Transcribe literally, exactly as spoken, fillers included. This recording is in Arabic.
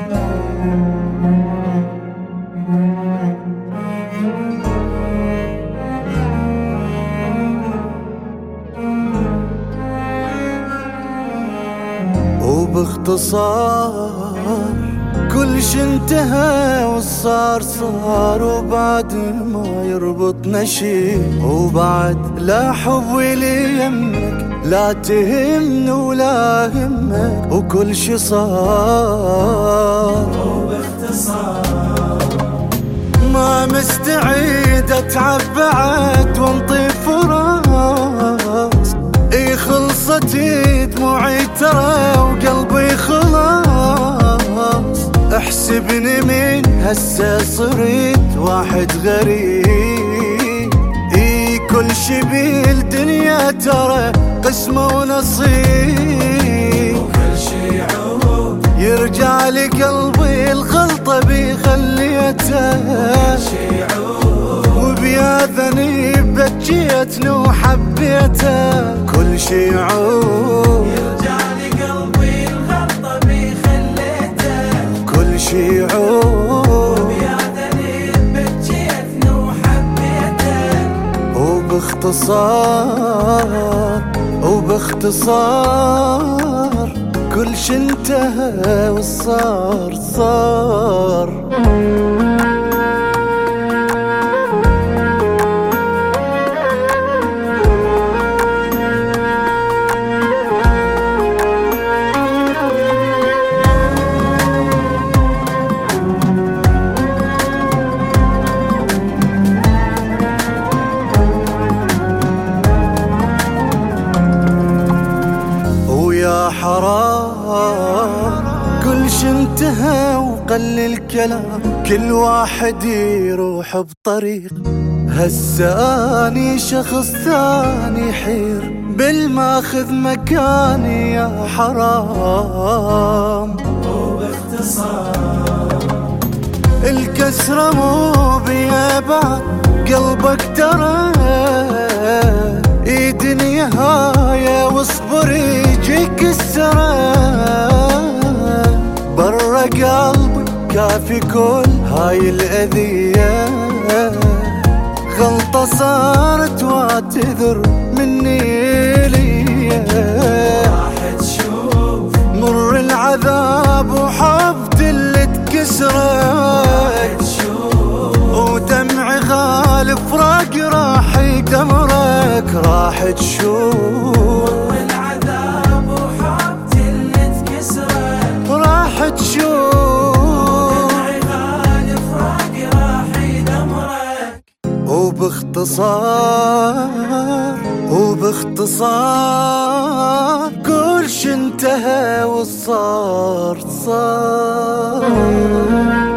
وباختصار كل شي انتهى والصار صار، وبعد ما يربطنا شي، وبعد لا حب ولي يمك، لا تهمني ولا همك، وكل شي صار. وباختصار ما مستعيد اتعب بعد وانطي فراس، اي خلصت دموعي ترى وقلبي خلاص، احسبني من هسه صرت واحد غريب، اي كل شي بالدنيا ترى قسمة ونصيب، وكل شي عود يرجع لي قلبي الغلطة بخليته، وكل شي عود وبيا ذنب بجيتني وحبيته، كل شي عود يرجع لي قلبي الغلطة بخليته، كل شي عود وبيا ذنب بجيتني وحبيته. وباختصار وباختصار كل شي انتهى والصار صار. ويا حرام كل شي انتهى وقل الكلام، كل واحد يروح بطريق، هسه اني شخص ثاني حير بالماخذ مكاني يا حرام. وباختصار الكسرة مو بيا بعد قلبك ترى، ايد نهاية واصبر يجيك السرى، برا قلبك كافي كل هاي الأذية، غلطة صارت واعتذر مني لي، راح تشوف مر العذاب وحبت اللي تكسرك، ودمع غالي فراق راح يدمرك، راح تشوف العذاب وحبت اللي تكسرك، راح تشوف دمع غالي فراق راح يدمرك. وباختصار وباختصار كل شي انتهى والصار صار.